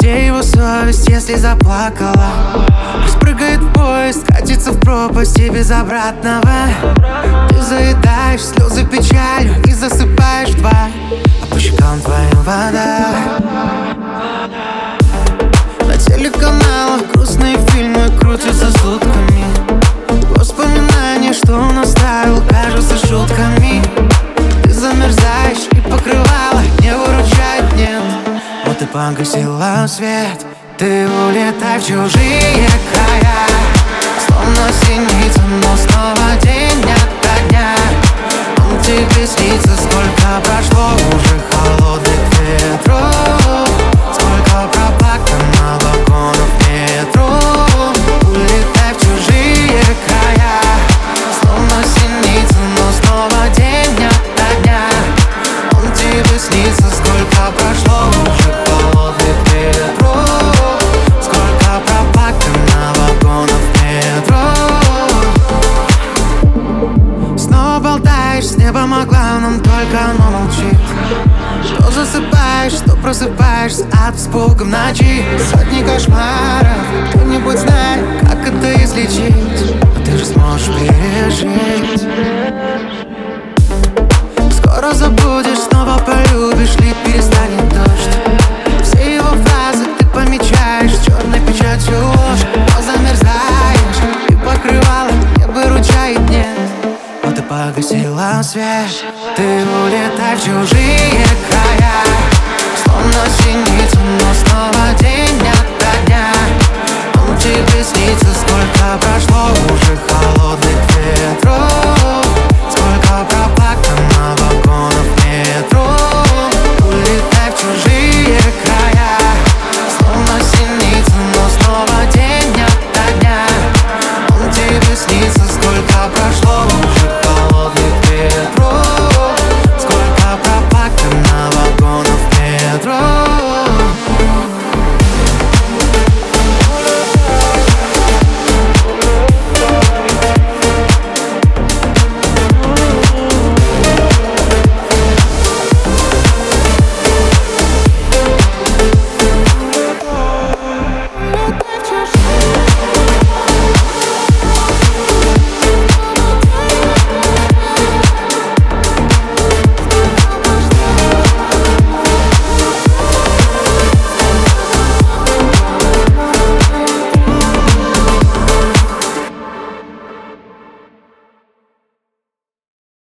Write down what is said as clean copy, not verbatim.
Где его совесть, если заплакала? Пусть прыгает в поезд, катится в пропасть и без обратного. Ты заедаешь слезы печалью и засыпаешь в 2, а по щекам твоим вода. На телеканалах грустные фильмы крутятся сутками. Воспоминания, что он оставил, кажутся шутками. Ты замерзаешь и покрывало не выручает, нет. Вот и погасила свет. Ты улетай в чужие края, словно синица, но снова день ото дня. Он тебе снится, сколько прошло уже холодных ветров, сколько проплакано вагонов метро. Улетай в чужие края, словно синица, но снова день ото дня. Он тебе снится, сколько прошло уже холодных ветров, сколько проплакано вагонов метро. Снова болтаешь с небом о главном, только оно молчит. То засыпаешь, то просыпаешься от испуга в ночи. Сотни кошмаров, кто-нибудь знает, как это излечить. Но ты же сможешь пережить. Скоро забудешь, снова полюбишь, лить перестанет дождь. Все его фразы ты помечаешь черной печатью ложь. Но замерзаешь и покрывало не выручает, нет. Вот и погасила свет. Ты улетай в чужие края, словно синица, но снова день ото дня. Он тебе снится, сколько прошло уже холодных ветров,